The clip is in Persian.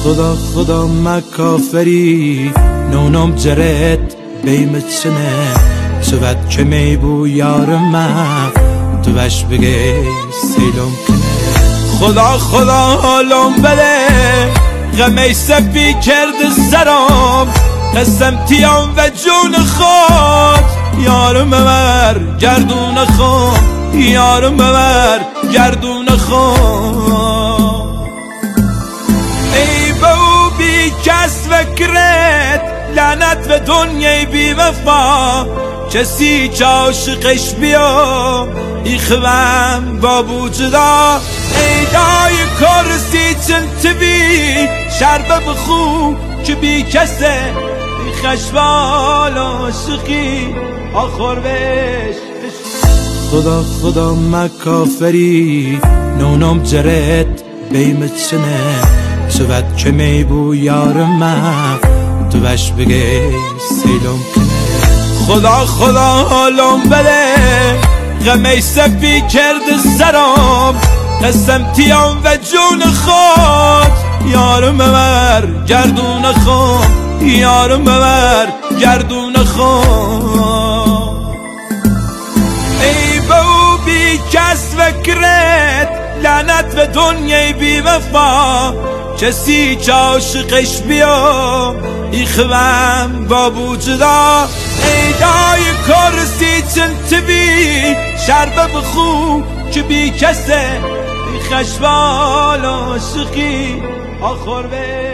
خدا خدا مکافری نونم جرت بیمتشنه شود که میبو یار من دوش بگه سیلم کنه خدا خدا حالم بده غمی سفی کرد سرم قسم تیام و جون خود یارم ببر گردون خود یارم ببر گردون خود ای بو بی کس فکرت لعنت به دنیای بی وفا کسی که عاشقش بیا ایخوام با بوجدا ای دای کرسی چن تبی شربه بخو که بی کسه بی خشوال عاشقی آخر بش خدا خدا مکافری نونم جرت بیمتشنه شود که میبو یار من دوش بگه سیلم کنه خدا خدا حالم بده غمی سفی کرد سرم قسم تیام و جون خود یارم ببر گردون خود یارم ببر گردون خود ای بو بی کس فکرت لعنت به دنیای بی وفا کسی که عاشقش بیا ایخوام با بوجدا ای دای کرسی چن تبی شربه بخو که بی کسه بی خشوال عاشقی آخر به